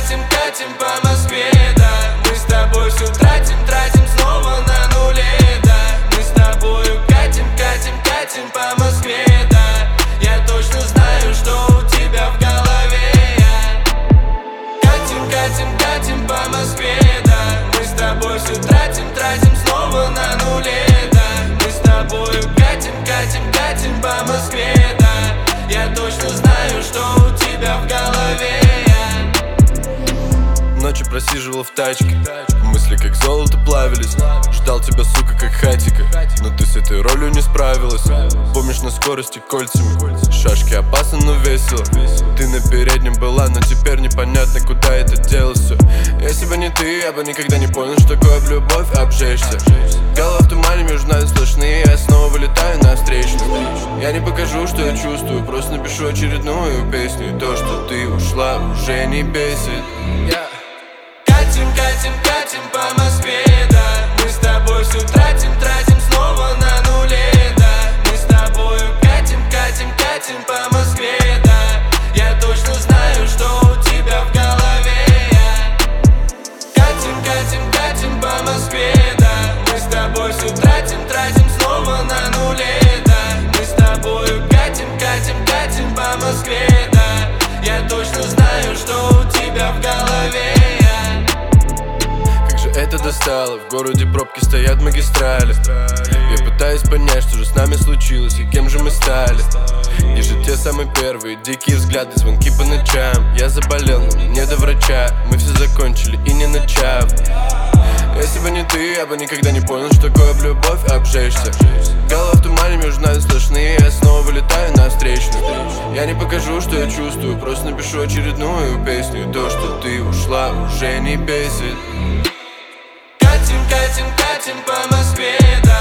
катим по Москве, да. Мы с тобой все тратим снова на нуле, да. Мы с тобою катим по Москве, да. Я точно знаю, что у тебя в голове. Катим по Москве, да. Мы с тобой все тратим снова на нуле, да. Мы с тобою катим по Москве, да. Я точно знаю, что у тебя в голове. Ночью просиживал в тачке, мысли как золото плавились. Ждал тебя, сука, как хатика, но ты с этой ролью не справилась. Помнишь, на скорости кольцами, шашки опасно, но весело. Ты на переднем была, но теперь непонятно, куда это дело все. Если бы не ты, я бы никогда не понял, что такое в любовь обжечься. Голова в тумане, между нами сплошные, я снова вылетаю на встречную. Я не покажу, что я чувствую, просто напишу очередную песню. И то, что ты ушла, уже не бесит. Катим по Москве, да. Мы с тобой все тратим снова на нуле, да. Мы с тобою катим по Москве, да. Я точно знаю, что у тебя в голове. Катим по Москве, да. Мы с тобой все тратим снова на нуле, да. Мы с тобою катим по Москве, да. Я точно знаю, что у тебя в голове. Это достало, в городе пробки стоят магистрали. Я пытаюсь понять, что же с нами случилось и кем же мы стали. Где же те самые первые дикие взгляды, звонки по ночам. Я заболел, но мне не до врача. Мы все закончили и не начав. Если бы не ты, я бы никогда не понял, что такое в любовь обжечься. Голова в тумане, между нами сплошные, я снова вылетаю на встречную. Я не покажу, что я чувствую, просто напишу очередную песню. И то, что ты ушла, уже не бесит. Катим по Москве, да.